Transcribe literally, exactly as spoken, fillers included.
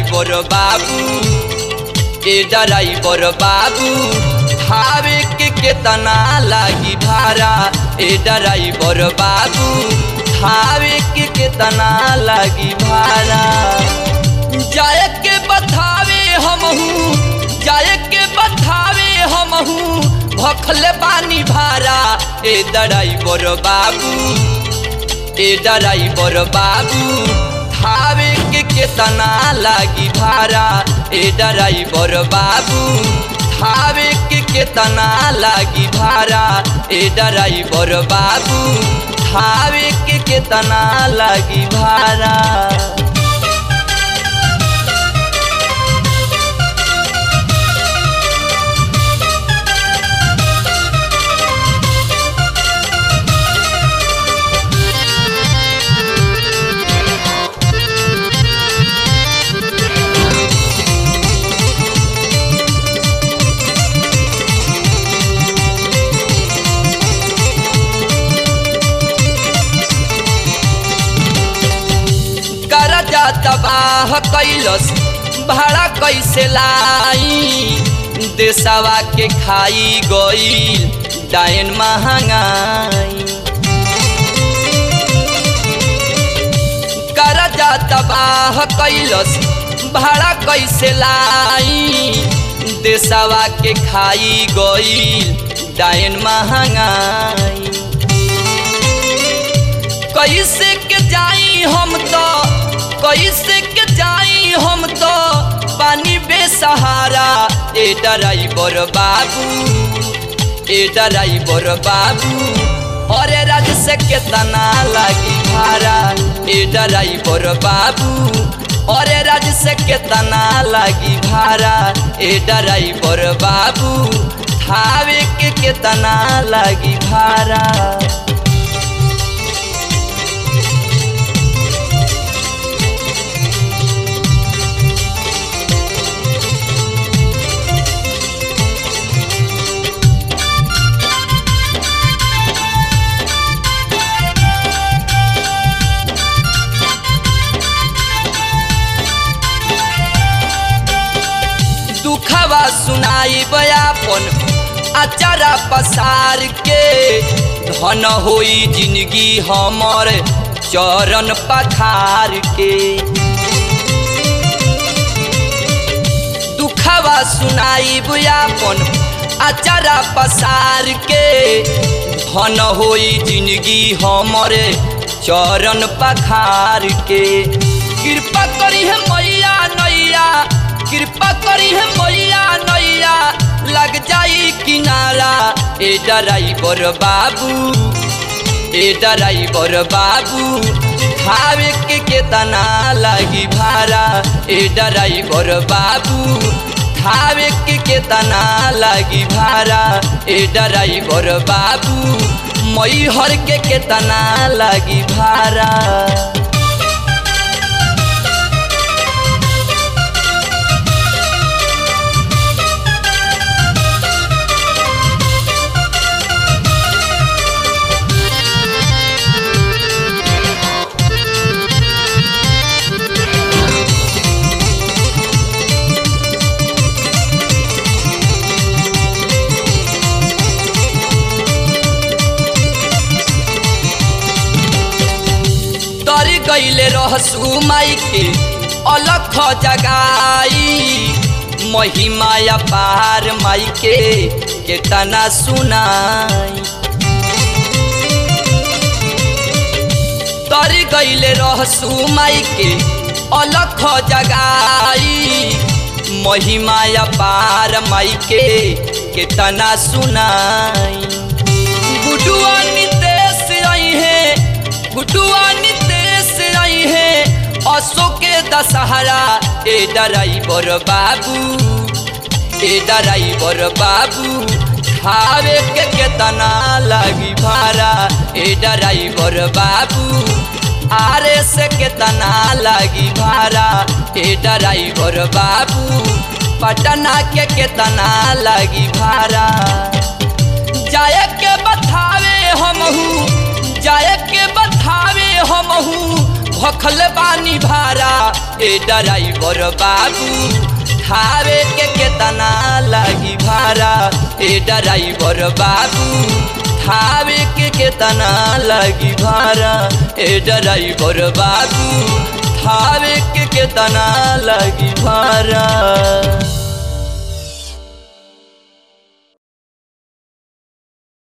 Driver बाबू ए driver बाबू थावे के केतना लागी भाड़ा ए ड्राइवर बाबू थावे के केतना लागी भाड़ा जाए के बतावे हमहू जाए के बतावे हमहू भखले पानी भाड़ा ए ड्राइवर बाबू ए ड्राइवर बाबू थावे के केतना लागी भाड़ा ए ड्राइवर बाबू थावे के केतना लागी भाड़ा ए ड्राइवर बाबू थावे के केतना लागी भाड़ा। तबाह कैलस भाड़ा कैसे लाई देशवा के खाई गईल डायन महंगाई करजा तबाह कैलस भाड़ा कैसे लाई देशवा के खाई गईल डायन महंगाई कैसे के जाई हम तो कैसे के जाई हम तो पानी बेसहारा ए ड्राइवर बाबू ए ड्राइवर बाबू अरे राज से केतना लागी भाड़ा ए ड्राइवर बाबू अरे राज से केतना लागी भाड़ा ए ड्राइवर बाबू थावे के केतना लागी भाड़ा। दुखवा सुनाई बयापन अचारा पसार के धन होई जिंदगी हमर चरण पखार के दुखवा सुनाई बयापन अचारा पसार के धन होई जिंदगी हमर चरण पखार के कृपा करी है मैया नैया कृपा करी है मैया नैया लग जाई किनारा ए ड्राइवर बाबू ए ड्राइवर बाबू थावे के केतना लागी भाड़ा ए ड्राइवर बाबू थावे के केतना लागी भाड़ा ए ड्राइवर बाबू मैहर के केतना लागी भाड़ा। गईले रहसु माई के अलख जगाई महिमा पार माई के केतना सुनाई तर गईले रहसु माई के अलख जगाई महिमा पार माई के केतना सुनाई। गुडुआ नितेश आई है गुडुआ अशोक के दशहरा ए ड्राइवर बाबू ए ड्राइवर बाबू थावे के केतना लागी भाड़ा ए ड्राइवर बाबू आरे से केतना लागी भाड़ा ए ड्राइवर बाबू पटना के केतना लागी भाड़ा जाए के बतावे हमहू जाए के बतावे हमहू भखल बानी भारा ए ड्राइवर बाबू थावे के केतना लगी भारा ए ड्राइवर बाबू थावे के केतना लगी भारा ए ड्राइवर बाबू थावे के केतना लगी भारा।